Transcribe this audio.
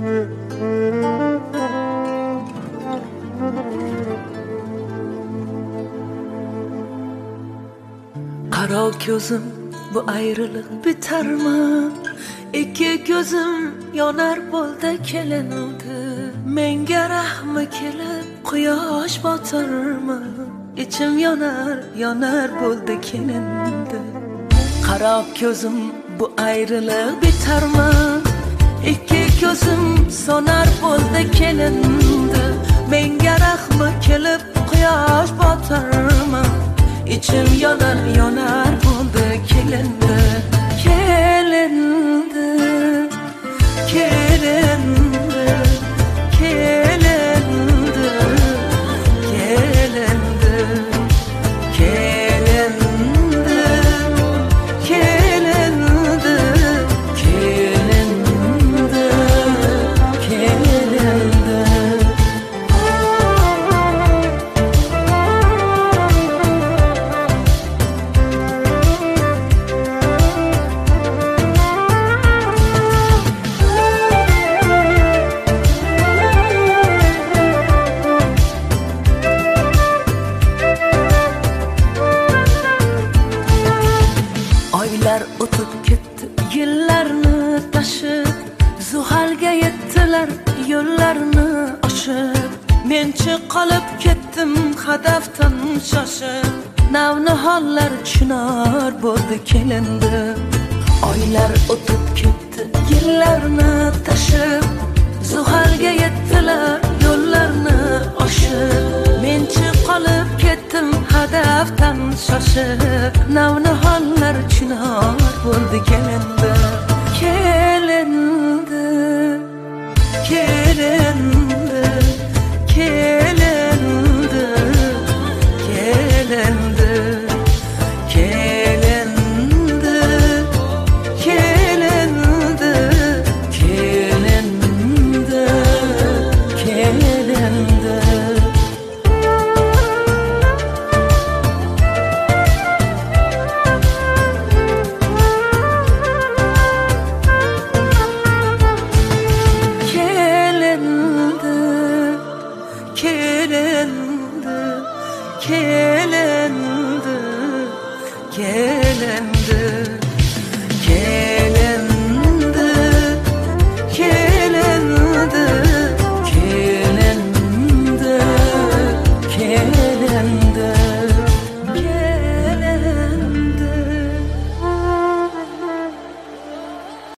Qaro ko'zim bu ayriliq bitarmi? Ikki ko'zim yonar bo'ldi kelindi. Menga rahmi kelib quyosh botirmi? İçim yonar, yonar bo'ldi kelindi. Qaro ko'zim bu ayriliq bitarmi? Ikki ko'zim sonar bo'ldi kelindi. Menga rahmi kelib quyosh botirmi? İçim yonar, yonar bo'ldi kelindi. Kelindi, kelindi, kelindi, kelindi, kelindi, kelindi, kelindi, kelindi. Oylar o'tib ketdi, yillarni tashib, Zuhalga yettilar yo'llarni oshib. Menchi qolib ketdim hadafdan shoshib, Navnihollar chinor bo'ldi kelindi. Oylar o'tib ketdi, yillarni tashib, Zuhalga yettilar yo'llarni oshib. Menchi qolib ketdim hadafdan shoshib, Navnihollar chinor bo'ldi kelindi. Kelindi, kelindi, kelindi, kelindi, kelindi, kelindi, kelindi, kelindi. Kelindi, kelindi, kelindi, kelindi, kelindi, kelindi, kelindi.